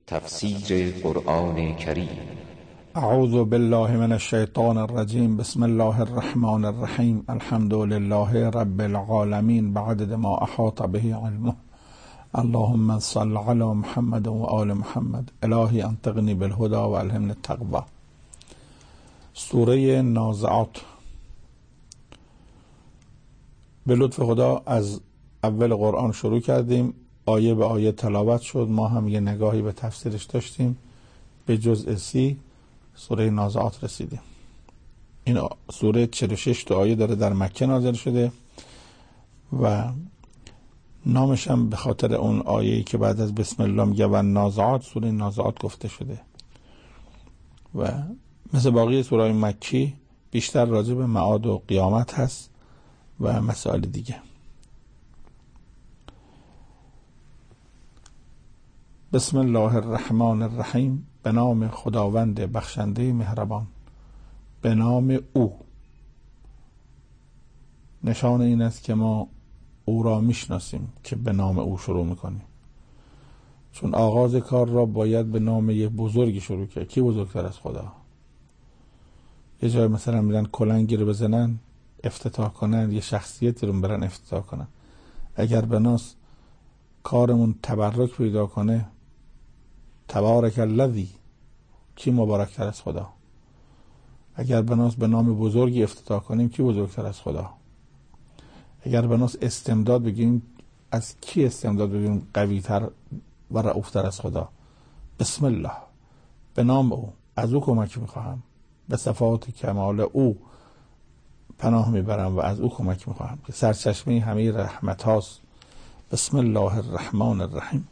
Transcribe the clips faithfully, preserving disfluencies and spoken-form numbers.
تفسیر قرآن کریم. اعوذ بالله من الشیطان الرجیم. بسم الله الرحمن الرحیم. الحمد لله رب العالمین بعدد ما احاط به علمه. اللهم صل علی محمد و آل محمد. الهی انطقنی بالهدى و الهمنی التقوی. سوره نازعات. به لطف خدا از اول قرآن شروع کردیم، آیه به آیه تلاوت شد، ما هم یه نگاهی به تفسیرش داشتیم، به جزء سی سوره نازعات رسیدیم. این سوره چهل و شش تا آیه داره، در مکه نازل شده و نامش هم به خاطر اون آیه‌ای که بعد از بسم الله میگه و نازعات، سوره نازعات گفته شده و مثل باقی سوره‌های مکی بیشتر راجع به معاد و قیامت هست و مسائل دیگه. بسم الله الرحمن الرحیم. به نام خداوند بخشنده مهربان. به نام او. نشان این است که ما او را میشناسیم که به نام او شروع میکنیم، چون آغاز کار را باید به نام یه بزرگی شروع کرد. کی بزرگتر از خدا؟ یه جای مثلا میرن کلنگی رو بزنن افتتاح کنن، یه شخصیتی رو برن افتتاح کنن. اگر به ناس کارمون تبرک پیدا کنه، تبارک الذی، کی مبارکتر از خدا؟ اگر به ناس به نام بزرگی افتتاح کنیم، کی بزرگتر از خدا؟ اگر به ناس استمداد بگیم، از کی استمداد بگیم قویتر و رؤوفتر از خدا؟ بسم الله، به نام او، از او کمک میخواهم، به صفات کمال او پناه میبرم و از او کمک میخواهم که سرچشمه همه رحمت هاست. بسم الله الرحمن الرحیم.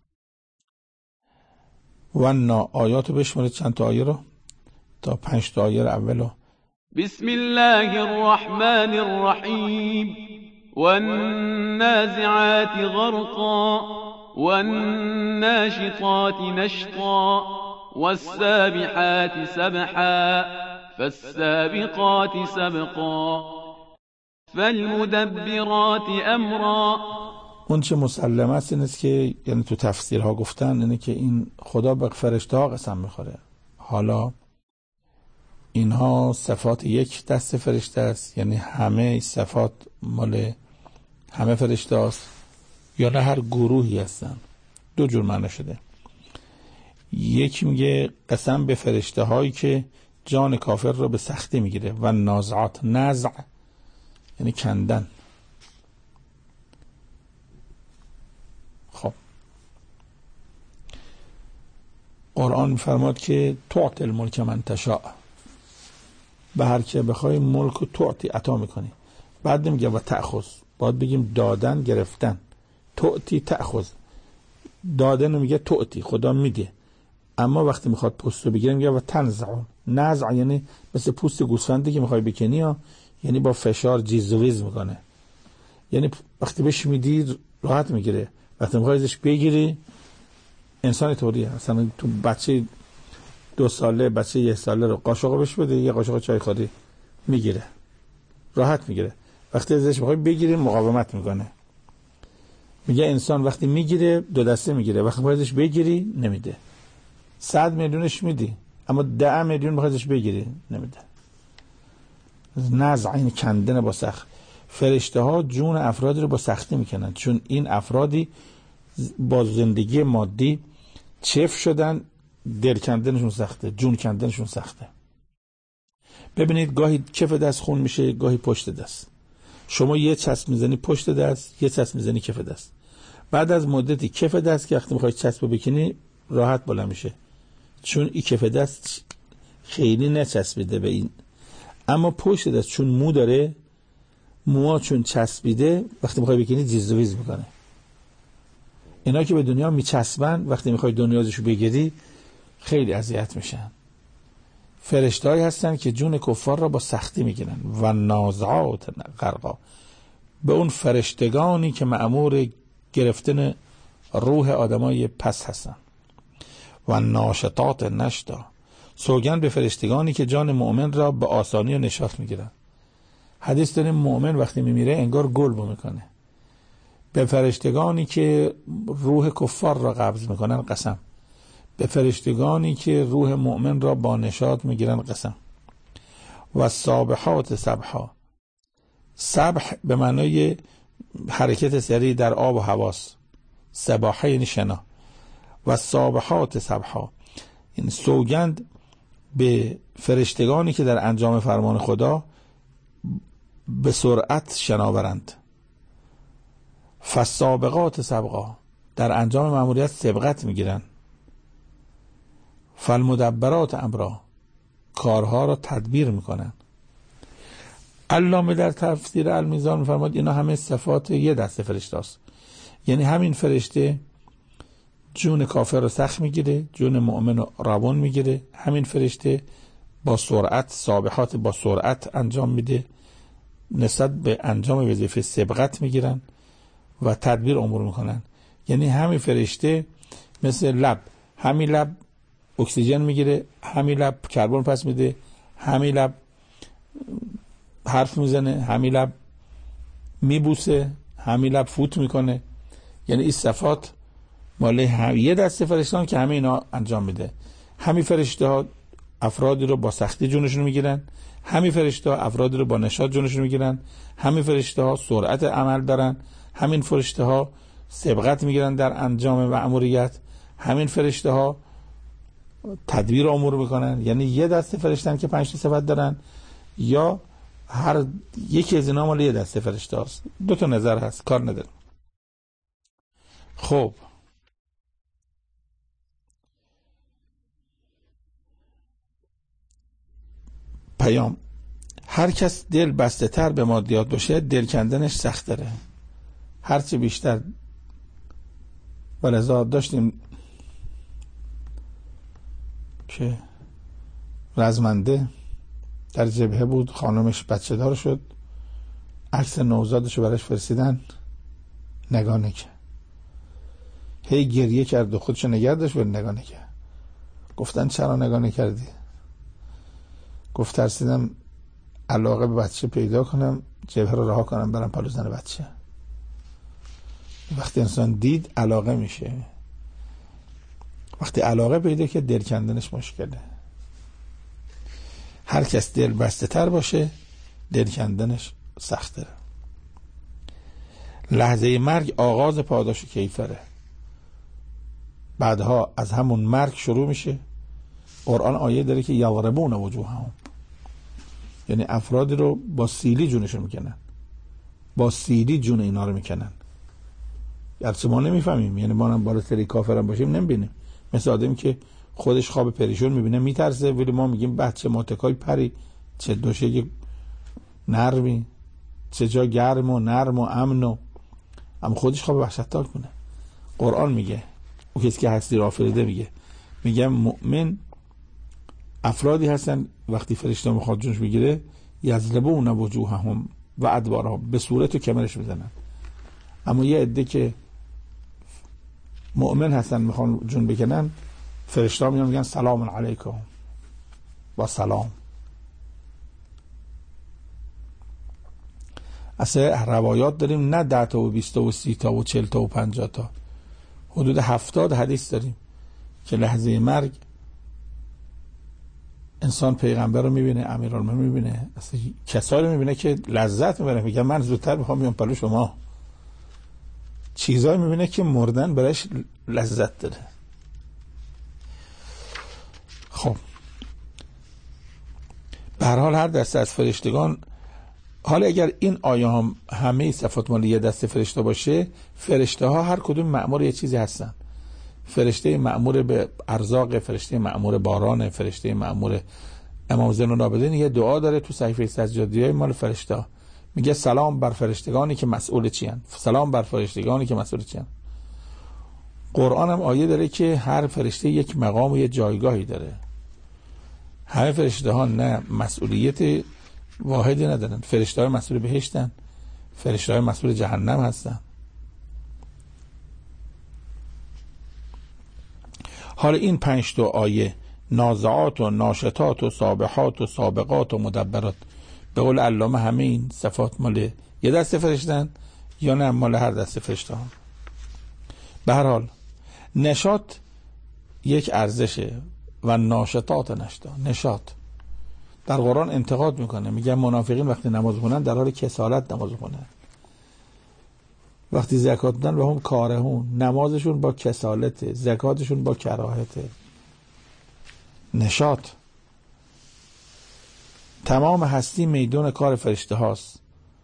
و نا آیاتو بشمارید، چند تا آیه رو، تا پنج تا آیه رو اولو. بسم الله الرحمن الرحیم. والنازعات غرقا والناشطات نشطا والسابحات سبحا فالسابقات سبقا فالمدبرات امرا. اون چه مسلم است این است که، یعنی تو تفسیرها گفتن اینه که این خدا به فرشته ها قسم میخوره. حالا اینها صفات یک دست فرشته است، یعنی همه صفات مال همه فرشته است، یا نه هر گروهی هستن؟ دو جور معنی شده. یکی میگه قسم به فرشته هایی که جان کافر رو به سختی میگیره. و نازعات، نزع یعنی کندن. خب قرآن میفرماد که تعطی الملک من تشاء، به هر که بخوای ملک رو تعطی، عطا میکنی. بعد نمیگه و تأخذ، باید بگیم دادن، گرفتن. تعطی تأخذ، دادن نمیگه تعطی، خدا میده، اما وقتی میخواد پوست رو بگیره میگه و تنزع. نزع یعنی مثل پوست گوسفندی که میخوای بکنی ها، یعنی با فشار جیز و ویز میکنه، یعنی وقتی بهش میدی راحت میگیره، وقتی میخوای ازش بگیری انسان طوریه. مثلا تو بچه دو ساله، بچه یک ساله رو قاشق بهش بده، یه قاشق چای خوری میگیره، راحت میگیره. وقتی ازش میخوای بگیری مقاومت میکنه. میگه انسان وقتی میگیره دو دسته میگیره، وقتی میخوای ازش بگیری نمیده. صد میلیونش میدی اما ده میلیون میخوای ازش بگیری نمیده. نزع این کندن با سخت. فرشته ها جون افرادی رو با سختی میکنن، چون این افرادی با زندگی مادی چف شدن، دل کندنشون سخته، جون کندنشون سخته. ببینید گاهی کف دست خون میشه، گاهی پشت دست. شما یه چسب میزنی پشت دست، یه چسب میزنی کف دست. بعد از مدتی کف دست که وقتی میخوای چسب بکنی راحت بلند میشه، چون این کف دست خیلی نچسبیده به این. اما پشت دست چون مو داره، موها چون چسبیده، وقتی میخوای بکنی جیز و ویز میکنه. اینا که به دنیا میچسبن، وقتی میخوای دنیازشو بگیری خیلی اذیت میشن. فرشته‌ای هستن که جون کفار را با سختی میگیرن. و نازعات غرقا، به اون فرشتگانی که مأمور گرفتن روح آدمای پس هستن. و ناشطات نشطا، سوگند به فرشتگانی که جان مؤمن را به آسانی و نشاط میگیرن. حدیث داریم مؤمن وقتی میمیره انگار گل بو میکنه. به فرشتگانی که روح کفار را قبض میکنن قسم. به فرشتگانی که روح مؤمن را با نشاط میگیرن قسم. و سابحات سبحا، سبح به معنای حرکت سریع در آب و هواست، سباحه یعنی شنا. و سابحات سبحا، این سوگند به فرشتگانی که در انجام فرمان خدا به سرعت شناورند. فالسابقات سبقا، در انجام مأموریت سبقت میگیرن. فالمدبرات امرا، کارها را تدبیر میکنن. علامه در تفسیر المیزان میفرماد اینا همه صفات یه دسته فرشته است. یعنی همین فرشته جون کافر رو سخت میگیره، جون مؤمن رو روان میگیره. همین فرشته با سرعت، سابحات با سرعت انجام میده، نسبت به انجام وظیفه سبقت میگیرن و تدبیر امور میکنن. یعنی همین فرشته مثل لب، همین لب اکسیژن میگیره، همین لب کربن پس میده، همین لب حرف میزنه، همین لب میبوسه، همین لب فوت میکنه. یعنی این صفات مال یه دسته فرشتان که همه اینا انجام میده. همین فرشته ها افرادی رو با سختی جونشون میگیرن، همین فرشته ها افرادی رو با نشاط جونشون میگیرن، همین فرشته ها سرعت عمل دارن، همین فرشته ها سبقت میگیرن در انجام مأموریت، همین فرشته ها تدبیر امور میکنن. یعنی یه دسته فرشتن که پنج تا صفت دارن، یا هر یکی از اینا مال یه دسته فرشته است. دو تا نظر هست، کار نداره. خب پیام: هر کس دل بسته تر به مادیات باشه دل کندنش سخت داره. هرچی بیشتر ولذا داشتیم که رزمنده در جبهه بود، خانمش بچه دار شد، عکس نوزادشو براش فرستیدن، نگاه نکرد، هی گریه کرد و خودشو نگه داشت ولی نگاه نکرد. گفتن چرا نگاه نکردی؟ گفت ترسیدم علاقه به بچه پیدا کنم، جبهه رو رها کنم برم پلو زن بچه. وقتی انسان دید علاقه میشه، وقتی علاقه پیدا که دل کندنش مشکله. هر کس دل بسته تر باشه دل کندنش سخته. لحظه مرگ آغاز پاداش و کیفره، بعدها از همون مرگ شروع میشه. قرآن آیه داره که یضربون وجوههم، یعنی افرادی رو با سیلی جونشون میکنن، با سیلی جون اینا رو میکنن. گرچه ما نمیفهمیم، یعنی ما هم بالا سری کافرم باشیم نمیبینیم، مثل آدمی که خودش خواب پریشون میبینه میترسه، ولی ما میگیم بچه ماتکای پری، چه دوشه نرمی، چه جا گرم و نرم و امن و اما خودش خواب وحشتناک کنه. قرآن میگه، او کسی که هستی را آفریده میگه میگه مؤمن افرادی هستن وقتی فرشته میخواد جونش بگیره یضربون وجوههم و ادبارهم، به صورت و کمرش میزنن. اما یه عده که مؤمن هستن میخوان جون بکنن، فرشته میان میگن سلام علیکم با سلام. اصلا روایات داریم نه ده تا و بیست تا و سی تا و چل تا و پنجاه تا، حدود هفتاد حدیث داریم که لحظه مرگ انسان پیغمبر رو میبینه، امیرالمومنین میبینه، اصلا کسایی رو میبینه که لذت میبره، میگه من زودتر میخوام بیام پلو شما. چیزایی میبینه که مردن برایش لذت داره. خب به هر حال هر دسته از فرشتگان، حالا اگر این آیه هم همه صفات مال یه دسته فرشته باشه، فرشته ها هر کدوم مأمور یه چیزی هستن. فرشته مأمور به ارزاق، فرشته مأمور باران، فرشته مأمور امام زین العابدین یه دعا داره تو صحیفه سجادیه مال فرشته ها، میگه سلام بر فرشتگانی که مسئول چی هن، سلام بر فرشتگانی که مسئول چی هن. قرآن هم آیه داره که هر فرشته یک مقام و یک جایگاهی داره. همه فرشته ها نه مسئولیت واحدی ندارن، فرشته های مسئول بهشتن، فرشته های مسئول جهنم هستن. حالا این پنج تا آیه نازعات و ناشطات و سابحات و سابقات و مدبرات، به قول علامه همه این صفات مال یه دسته فرشتن یا نه مال هر دسته فرشته ها؟ به هر حال نشاط یک ارزشه. و ناشطات نشتا، نشاط. در قرآن انتقاد میکنه، میگه منافقین وقتی نماز خونن در حال کسالت نماز خونن، وقتی زکات میدن و هم کارهون، نمازشون با کسالته، زکاتشون با کراهته. نشاط. تمام هستی میدون کار فرشته هاست.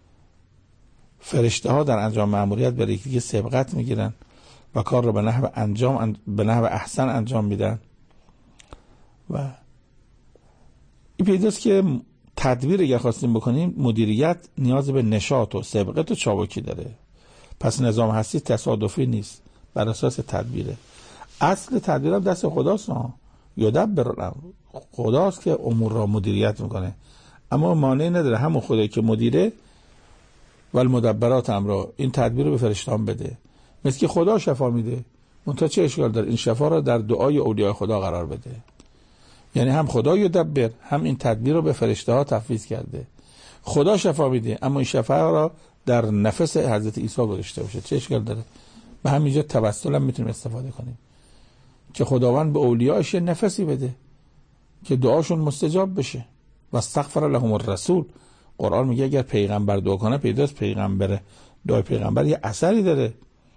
فرشته ها در انجام مأموریت برای یکی سبقت میگیرن و کار رو به نحو انجام به نحو احسن انجام میدن. و این پیداست که تدبیر اگر خواستیم بکنیم، مدیریت نیاز به نشاط و سبقت و چابکی داره. پس نظام هستی تصادفی نیست، بر اساس تدبیره. اصل تدبیر هم دست خداست. یدبر الامر، خداست که امور را مدیریت میکنه، اما مانع نداره همون خدایی که مدیره و المدبرات امر، این تدبیر رو به فرشته‌ها بده. مثل که خدا شفا میده، منتها چه اشکال داره این شفا را در دعای اولیاء خدا قرار بده؟ یعنی هم خدا یدبر، هم این تدبیر رو به فرشته ها تفویض کرده. خدا شفا میده، اما این شفا را در نفس حضرت عیسی گذاشته باشه، چه اشکال داره؟ به همینجا توسل هم میتونیم استفاده کنیم که خداوند به اولیاءش نفسی بده که دعاشون مستجاب بشه. و استغفر لهم الرسول، قرآن میگه اگر پیغمبر دعا کنه پیداست پیغمبر دعای پیغمبر یه اثری داره.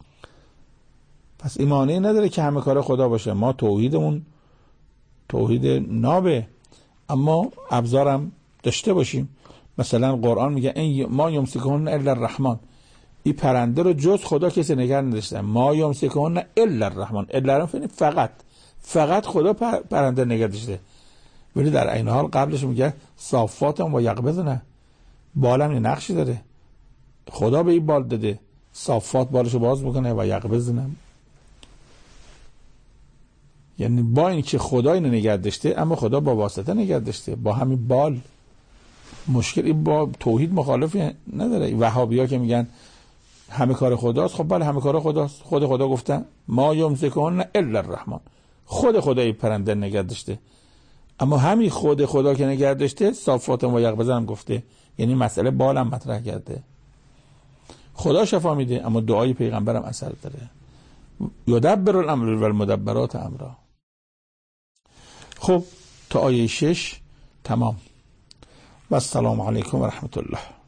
پس ایمانی نداره که همه کار خدا باشه. ما توحیدمون توحید نابه، اما ابزارم داشته باشیم. مثلا قرآن میگه این ما یمسکهن الا الرحمن، این پرنده رو جز خدا کسی نگه نداشته. ما یمسکهن الا الرحمن، الا فقط فقط خدا پرنده نگه داشته. ولی در این حال قبلش میگه صافات و یقبضن، بالم یه نقشی داره، خدا به این بال داده، صافات بالشو باز میکنه و یقبضن، یعنی با این که خدا اینو نگه داشته اما خدا با واسطه نگه داشته، با همین بال. مشکلی با توحید مخالفی نداره. وهابی‌ها که میگن همه کار خداست، خب بله همه کار خداست. خود خدا گفتن ما یمسکهن الا الرحمن، خود خدا این پرنده نگه داشته، اما همین خود خدا که نگه داشته صافات و یقبضن گفته، یعنی مسئله بالم مطرح کرده. خدا شفا میده اما دعای پیغمبرم اثر داره. یدبر الامر و المدبرات امرا. خب تا آیه شش تمام. و السلام علیکم و رحمت الله.